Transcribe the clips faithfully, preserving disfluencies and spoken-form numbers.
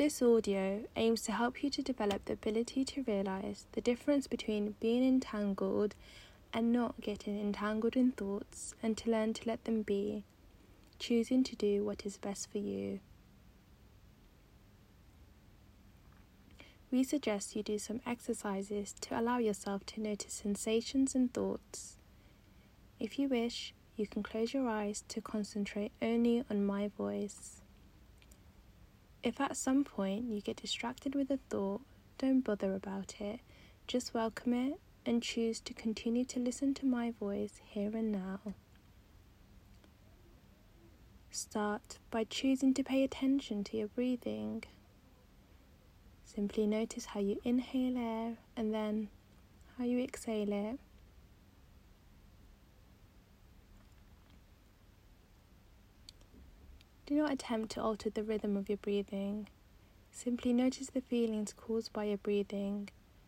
This audio aims to help you to develop the ability to realize the difference between being entangled and not getting entangled in thoughts, and to learn to let them be, choosing to do what is best for you. We suggest you do some exercises to allow yourself to notice sensations and thoughts. If you wish, you can close your eyes to concentrate only on my voice. If at some point you get distracted with a thought, don't bother about it. Just welcome it and choose to continue to listen to my voice here and now. Start by choosing to pay attention to your breathing. Simply notice how you inhale air and then how you exhale it. Do not attempt to alter the rhythm of your breathing. Simply notice the feelings caused by your breathing.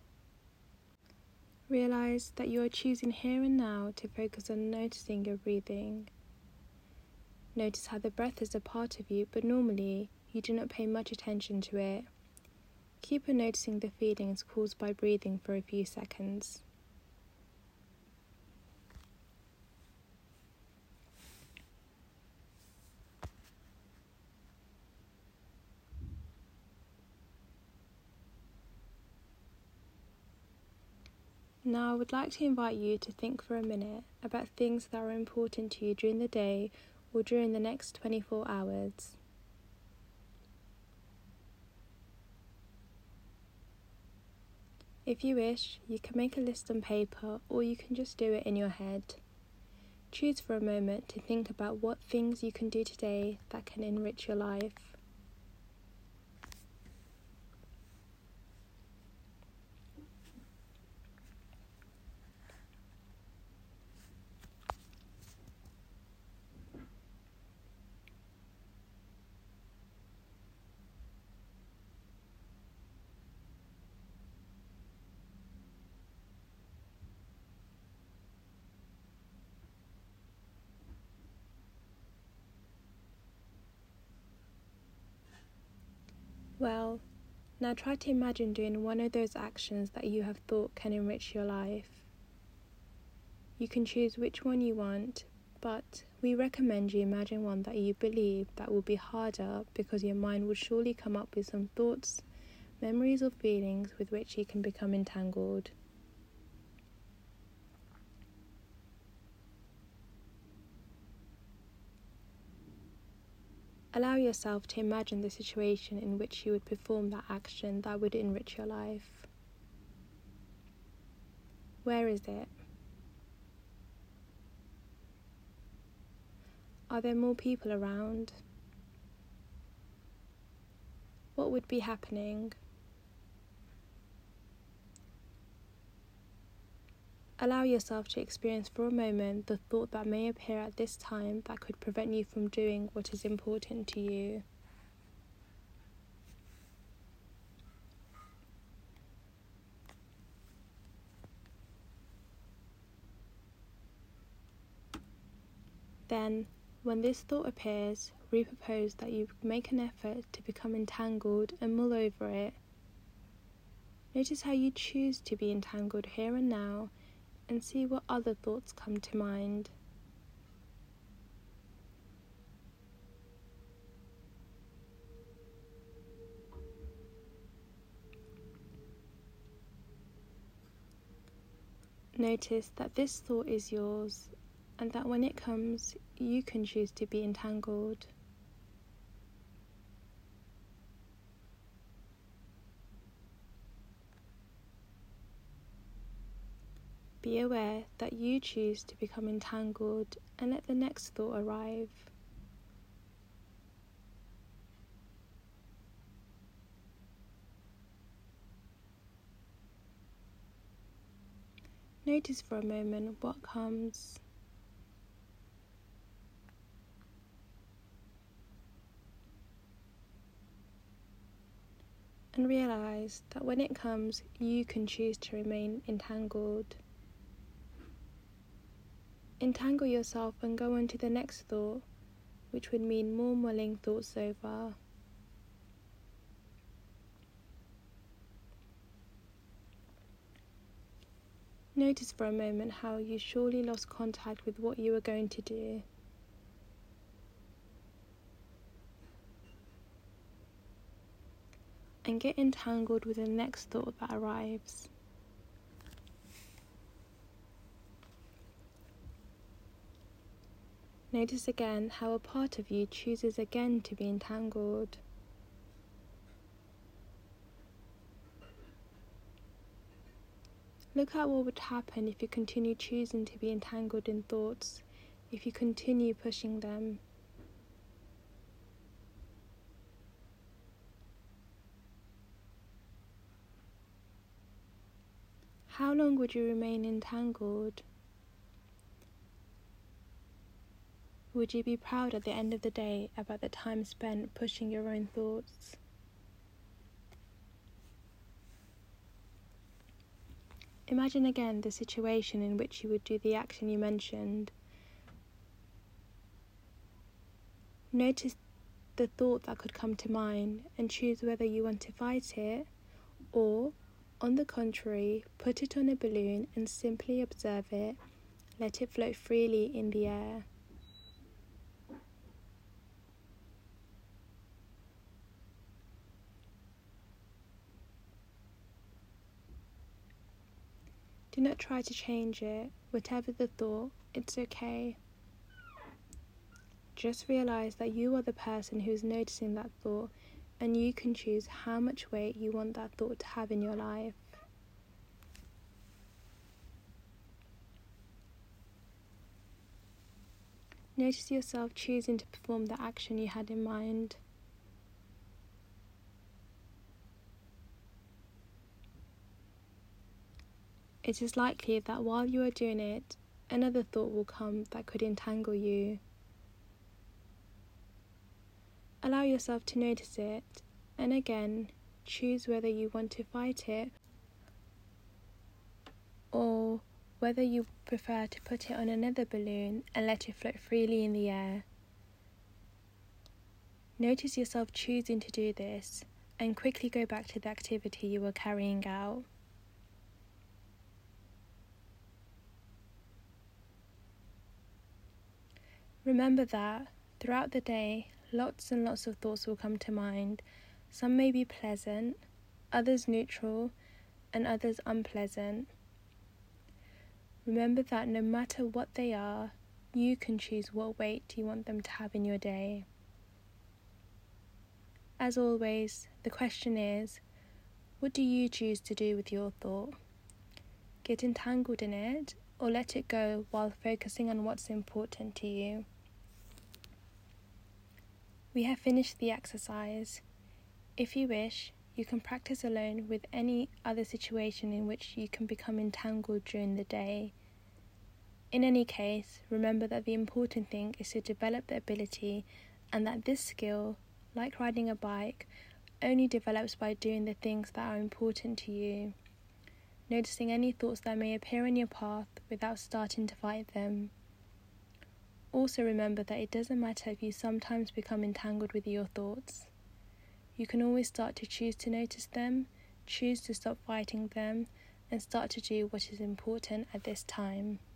Realize that you are choosing here and now to focus on noticing your breathing. Notice how the breath is a part of you, but normally you do not pay much attention to it. Keep on noticing the feelings caused by breathing for a few seconds. Now I would like to invite you to think for a minute about things that are important to you during the day or during the next twenty-four hours. If you wish, you can make a list on paper or you can just do it in your head. Choose for a moment to think about what things you can do today that can enrich your life. Well, now try to imagine doing one of those actions that you have thought can enrich your life. You can choose which one you want, but we recommend you imagine one that you believe that will be harder because your mind will surely come up with some thoughts, memories or feelings with which you can become entangled. Allow yourself to imagine the situation in which you would perform that action that would enrich your life. Where is it? Are there more people around? What would be happening? Allow yourself to experience for a moment the thought that may appear at this time that could prevent you from doing what is important to you. Then, when this thought appears, repropose that you make an effort to become entangled and mull over it. Notice how you choose to be entangled here and now, and see what other thoughts come to mind. Notice that this thought is yours, and that when it comes, you can choose to be entangled. Be aware that you choose to become entangled and let the next thought arrive. Notice for a moment what comes. And realize that when it comes, you can choose to remain entangled. Entangle yourself and go on to the next thought, which would mean more mulling thoughts over. Notice for a moment how you surely lost contact with what you were going to do. And get entangled with the next thought that arrives. Notice again how a part of you chooses again to be entangled. Look at what would happen if you continue choosing to be entangled in thoughts, if you continue pushing them. How long would you remain entangled? Would you be proud at the end of the day about the time spent pushing your own thoughts? Imagine again the situation in which you would do the action you mentioned. Notice the thought that could come to mind and choose whether you want to fight it or, on the contrary, put it on a balloon and simply observe it. Let it float freely in the air. Do not try to change it. Whatever the thought, it's okay. Just realize that you are the person who is noticing that thought, and you can choose how much weight you want that thought to have in your life. Notice yourself choosing to perform the action you had in mind. It is likely that while you are doing it, another thought will come that could entangle you. Allow yourself to notice it, and again, choose whether you want to fight it or whether you prefer to put it on another balloon and let it float freely in the air. Notice yourself choosing to do this, and quickly go back to the activity you were carrying out. Remember that, throughout the day, lots and lots of thoughts will come to mind. Some may be pleasant, others neutral, and others unpleasant. Remember that no matter what they are, you can choose what weight you want them to have in your day. As always, the question is, what do you choose to do with your thought? Get entangled in it, or let it go while focusing on what's important to you. We have finished the exercise. If you wish, you can practice alone with any other situation in which you can become entangled during the day. In any case, remember that the important thing is to develop the ability, and that this skill, like riding a bike, only develops by doing the things that are important to you, noticing any thoughts that may appear in your path without starting to fight them. Also remember that it doesn't matter if you sometimes become entangled with your thoughts. You can always start to choose to notice them, choose to stop fighting them, and start to do what is important at this time.